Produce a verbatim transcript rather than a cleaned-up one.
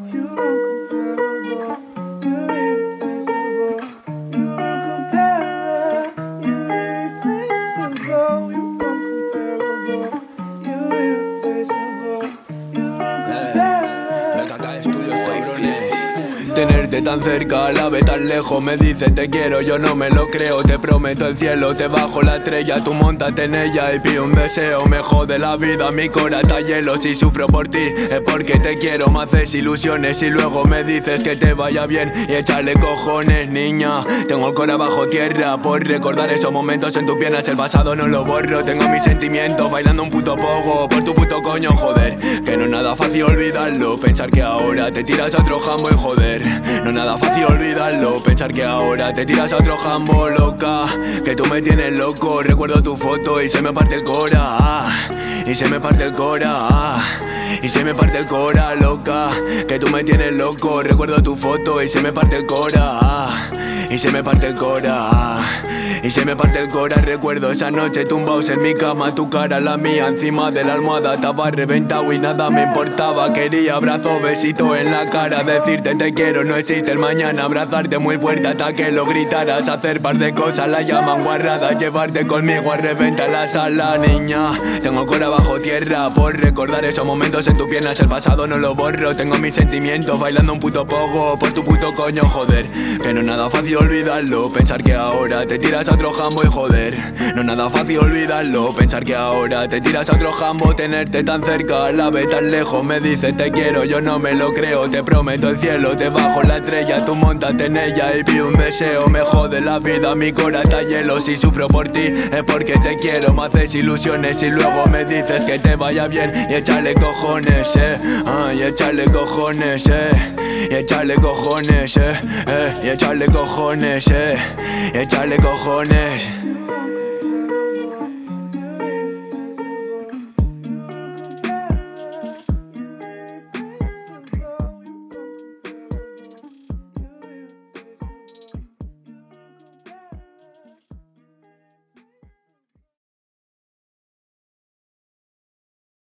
Tenerte tan cerca, a la vez tan lejos. Me dice te quiero, yo no me lo creo. Te prometo el cielo, te bajo la estrella. Tú montate en ella y pido un deseo. Me jode la vida, mi cora está hielo. Si sufro por ti es porque te quiero. Me haces ilusiones y luego me dices que te vaya bien. Y échale cojones, niña. Tengo el cora bajo tierra por recordar esos momentos en tus piernas. El pasado no lo borro. Tengo mis sentimientos bailando un puto pogo por tu puto coño, joder. Que no es nada fácil olvidarlo. Pensar que ahora te tiras a otro jambo y joder. No es nada fácil olvidarlo. Pensar que ahora te tiras a otro jambo, loca. Que tú me tienes loco. Recuerdo tu foto y se me parte el cora, ah, y se me parte el cora, ah, y se me parte el cora, loca. Que tú me tienes loco. Recuerdo tu foto y se me parte el cora, ah, y se me parte el cora, ah, y se me parte el cora. Recuerdo esa noche tumbados en mi cama. Tu cara, la mía, encima de la almohada. Estaba reventado y nada me importaba. Quería abrazo, besito en la cara. Decirte te quiero, no existe el mañana. Abrazarte muy fuerte hasta que lo gritaras. Hacer par de cosas, la llaman guarrada. Llevarte conmigo a reventar la sala, niña. Tengo cora bajo tierra por recordar esos momentos en tus piernas. El pasado no lo borro. Tengo mis sentimientos bailando un puto pogo por tu puto coño, joder. Que no es nada fácil olvidarlo. Pensar que ahora te tiras a otro jambo y joder. No es nada fácil olvidarlo. Pensar que ahora te tiras a otro jambo. Tenerte tan cerca, a la vez tan lejos. Me dices te quiero, yo no me lo creo. Te prometo el cielo, te bajo la estrella. Tú montate en ella y pido un deseo. Me jode la vida, mi cora está hielo. Si sufro por ti es porque te quiero. Me haces ilusiones y luego me dices que te vaya bien. Y échale cojones, eh, ah, y échale cojones, eh, y échale cojones, eh, eh, y échale cojones, eh, y échale cojones.